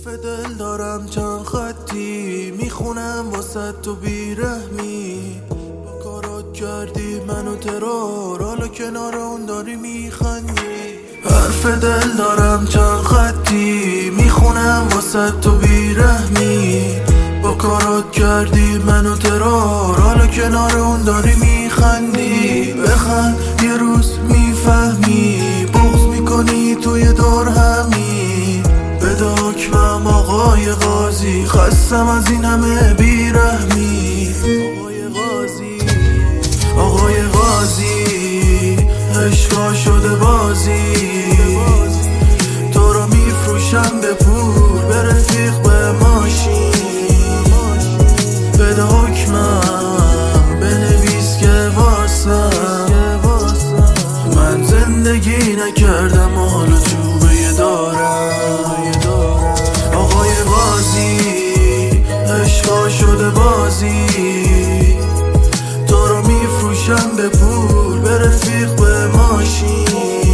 حرف دل دارم چند خطی میخونم واسه تو بیرحمی. با کارات کردی منو ترور، حالا کنار اون داری میخندی. حرف دل دارم چند خطی میخونم واسه تو بیرحمی. با کارات کردی منو ترور، حالا کنار اون داری میخندی. بخند یه روز میفهمی، بغض میکنی توی دور همی. بده حکمم آقای قاضی، خستم از این همه بیرحمی. آقای قاضی عشقا شده بازی، تو رو میفروشم به پول، به رفیق، به ماشین. بده حکمم بنویس که واسم من زندگی نکردم و حالا چوبه دارم. آقای قاضی عشقا شده بازی، تو رو میفروشم به پول، به رفیق، به ماشین.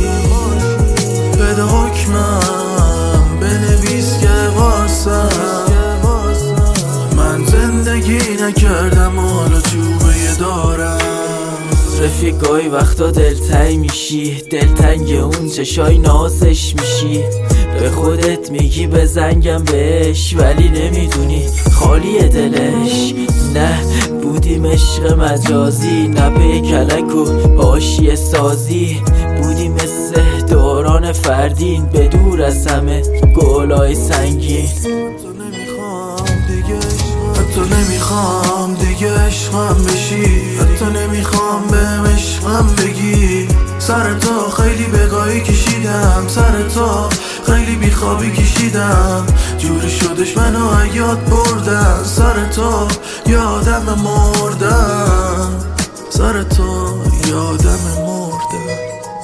بده حکمم بنویس که واسم من زندگی نکردم و حالا چوبه دارم. رفیق گاهی وقتا دلتنگ میشی، دلتنگ اون چشای نازش میشی. به خودت میگی بزنگم بهش، ولی نمیدونی خالی دلش. نه بودیم عشق مجازی، نه به کلک و حاشیه سازی. بودیم مثل دوران فردین، به دور از همه گلای سنگین. حتی نمیخوام دیگه عشقم بشی، حتی نمیخوام بهم عشقم بگی. سر تو خیلی بگاهی کشیدم، سر تو خیلی بیخوابی کشیدم. جوری شدش منو عیاد بردن، سر تو یادم مردم، سر تو یادم مردم.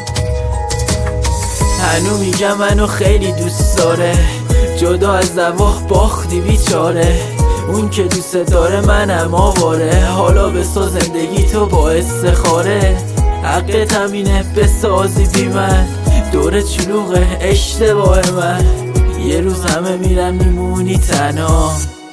هنو میگم منو خیلی دوست داره، جدا از زواخ باختی بیچاره. اون که دوست داره منم آواره، حالا بساز زندگی تو با استخاره. حقت همینه بسازی بی من، دور چلوغ اشتباه من. یه روز همه میرم میمونی تنها.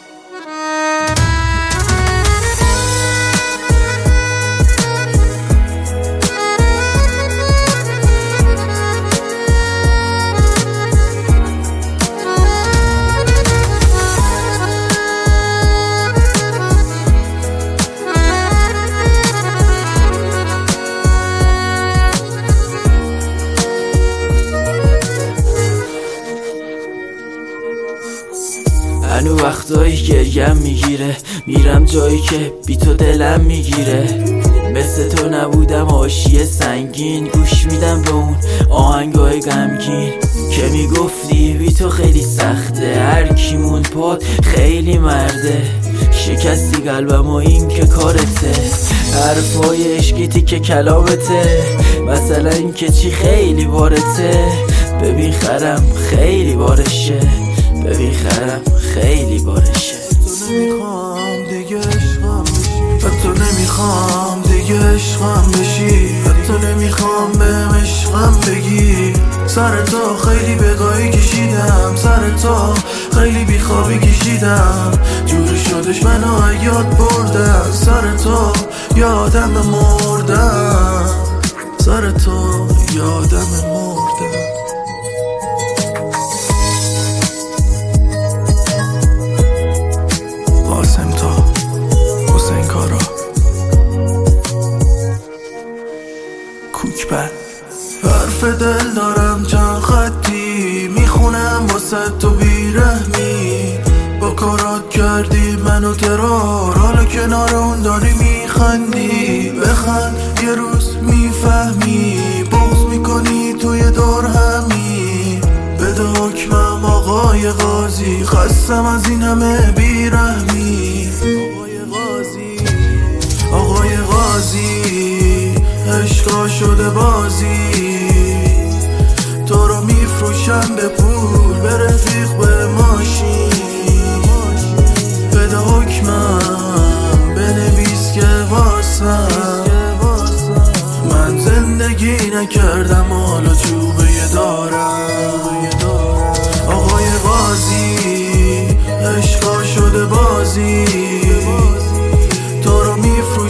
هنو وقتایی گریم میگیره، میرم جایی که بی تو دلم میگیره. مثل تو نبودم حاشیه سنگین، گوش میدم به اون آهنگای غمگین که میگفتی بی تو خیلی سخته. هر کی موند پات خیلی مرده، شکستی قلبم و این که کارته. حرفای عشقیتی که کلامته، مثلا این که چی خیلی بارته. ببین خرم خیلی بارشه، ببین خرم خیلی بارشه. حتی نمیخوام دیگه عشقم بشی، حتی نمیخوام دیگه عشقم بشی. حتی نمیخوام بهم عشقم بگی. سر تو خیلی بگاهی کشیدم، سر تو خیلی بیخوابی کشیدم. جوری شدش منو عیاد بردن، سر تو یادم مردم، سر تو یادم مردم. حرف دل دارم چند خطی میخونم واسه تو بیرحمی. با کارات کردی منو ترور، حالا کنار اون داری میخندی. بخند یه روز میفهمی، بغض میکنی توی دور همی. بده حکمم آقای قاضی، خستم از این همه بیرحمی. آقای قاضی عشقا شده بازی، تو رو میفروشم به پول، به رفیق، به ماشین. بده حکمم بنویس که واسم من زندگی نکردم و حالا چوبه دارم. آقای قاضی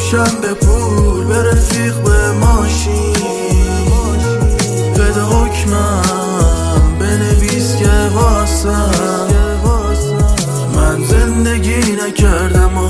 بفروشم به پول، به رفیق، به ماشین. بده حکمم بنویس که واسم من زندگی نکردم